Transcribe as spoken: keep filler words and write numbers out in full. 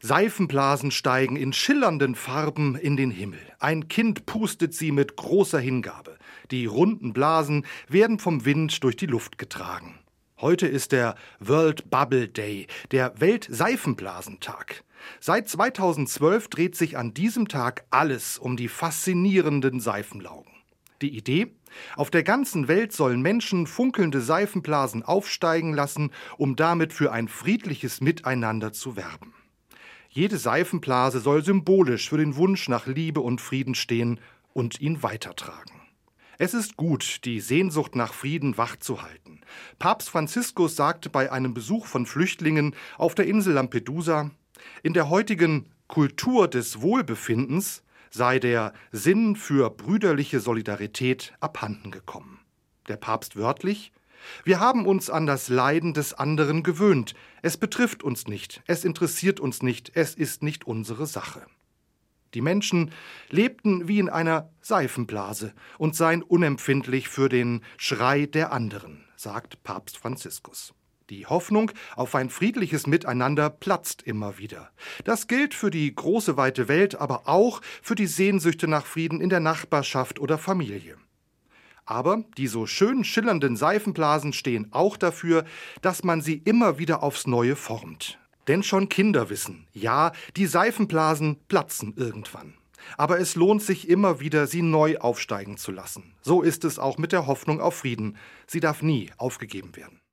Seifenblasen steigen in schillernden Farben in den Himmel. Ein Kind pustet sie mit großer Hingabe. Die runden Blasen werden vom Wind durch die Luft getragen. Heute ist der World Bubble Day, der Weltseifenblasentag. Seit zweitausendzwölf dreht sich an diesem Tag alles um die faszinierenden Seifenlaugen. Die Idee? Auf der ganzen Welt sollen Menschen funkelnde Seifenblasen aufsteigen lassen, um damit für ein friedliches Miteinander zu werben. Jede Seifenblase soll symbolisch für den Wunsch nach Liebe und Frieden stehen und ihn weitertragen. Es ist gut, die Sehnsucht nach Frieden wachzuhalten. Papst Franziskus sagte bei einem Besuch von Flüchtlingen auf der Insel Lampedusa: In der heutigen Kultur des Wohlbefindens sei der Sinn für brüderliche Solidarität abhanden gekommen. Der Papst wörtlich: Wir haben uns an das Leiden des anderen gewöhnt. Es betrifft uns nicht, es interessiert uns nicht, es ist nicht unsere Sache. Die Menschen lebten wie in einer Seifenblase und seien unempfindlich für den Schrei der anderen, sagt Papst Franziskus. Die Hoffnung auf ein friedliches Miteinander platzt immer wieder. Das gilt für die große weite Welt, aber auch für die Sehnsüchte nach Frieden in der Nachbarschaft oder Familie. Aber die so schön schillernden Seifenblasen stehen auch dafür, dass man sie immer wieder aufs Neue formt. Denn schon Kinder wissen, ja, die Seifenblasen platzen irgendwann. Aber es lohnt sich immer wieder, sie neu aufsteigen zu lassen. So ist es auch mit der Hoffnung auf Frieden. Sie darf nie aufgegeben werden.